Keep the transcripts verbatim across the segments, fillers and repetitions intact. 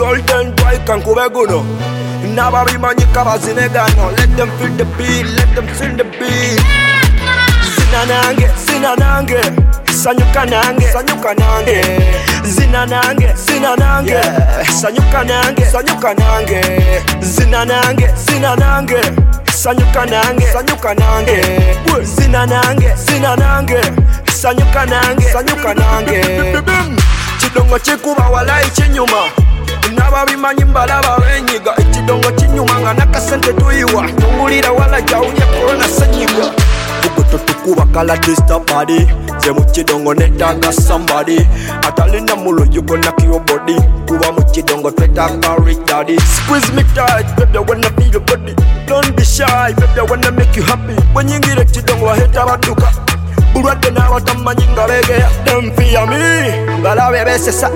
golden boy kankube guno n'ababimanyika bazine gano. Let them feel the beat, let them feel the beat. Zina nange, zina nange, sanyuka nange, sanyuka nange. Zina nange, zina nange, sanyuka nange, sanyuka nange. Zina nange, zina nange, sanyuka nange, sanyuka nange. Zina nange, zina nange, sanyuka nange, sanyuka nange. Chidongo chikuba walai chinyuma n'ababimanyi mbalaba benyiga. Ekidongo kinyuma nga nakasente tuyiwa tungulira wala jawunye korona senyiga. Bugoto tukuba kala dista body ze mu kidongo netaga somebody atalina mulo yuko na kiyo body kuba mu kidongo twetaka rich daddy. Squeeze me tight baby when I feel your body, don't be shy baby when I make you happy. When you get kidongo heta baduka bulwadde n'abatamanyi nga begeya. Them fear me balabe besesa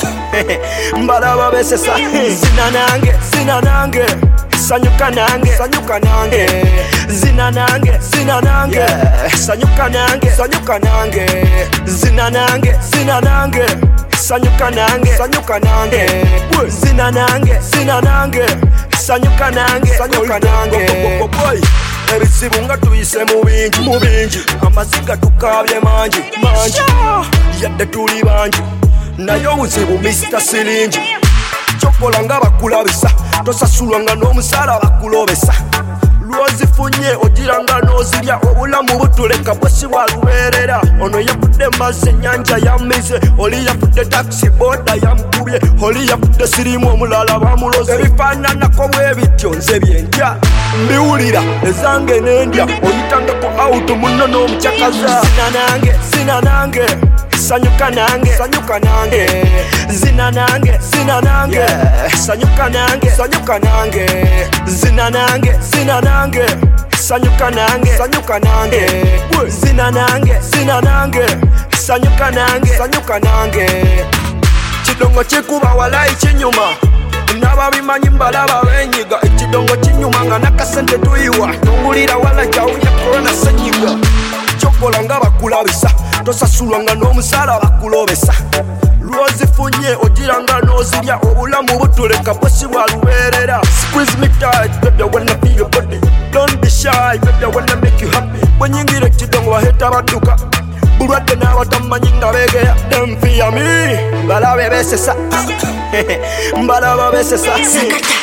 mbalaba besesa. Zina nange, zina nange, sanyuka nange, sanyuka nange. Zina nange, zina nange, sanyuka nange, sanyuka nange. Zina nange, zina nange, sanyuka nange, sanyuka nange. Zina nange, zina nange, sanyuka nange, sanyuka nange. Ebizibu nga tuyise mu bingi, mu bingi. Amaziga tukabye mangi, mangi. Yadde tuli bangi naye obuzibu Mister Siringi. Kyokola nga bakulabisa tosasulwa nga n'omusaala bakulobesa. Lwozifunye ogira nga n'ozirya obulamu butuleka bwesi bwalubeerera. Ono yafudde mazzi ennyanja yamize, oli yafudde taxi boda yamukubye, oli yafudde sirimu omulala bamuloze. Ebifaananako bwe bityo nze byentya mbiwulira ezange n'endya oyitangako awutu munno n'omukyakaza. Zina nange, zina nange, sanyuka nange, sanyuka nange. Zina nange, zina nange, sanyuka nange, sanyuka nange. Zina nange, zina nange, sanyuka nange, sanyuka nange. Zina nange, zina nange, sanyuka nange, sanyuka nange. Kidongo kikuba walai kinyuma n'ababimanyi mbalaba benyiga. Ekidongo kinyuma nga nakasente tuyiwa tungulira wala jawunye korona senyiga. Kyokola nga bakulabisa tosasulwa nga n'omusaala bakulobesa. Lwozifunye ogira nga n'ozirya obulamu butuleka bwesi bwalubeerera. Squeeze me tight baby when I feel your body, don't be shy baby when I make you happy. Bwenyingira ekidongo baheta baduka bulwadde n'abatamanyi nga begeya. Them fear me balabe besesa mbalaba besesa.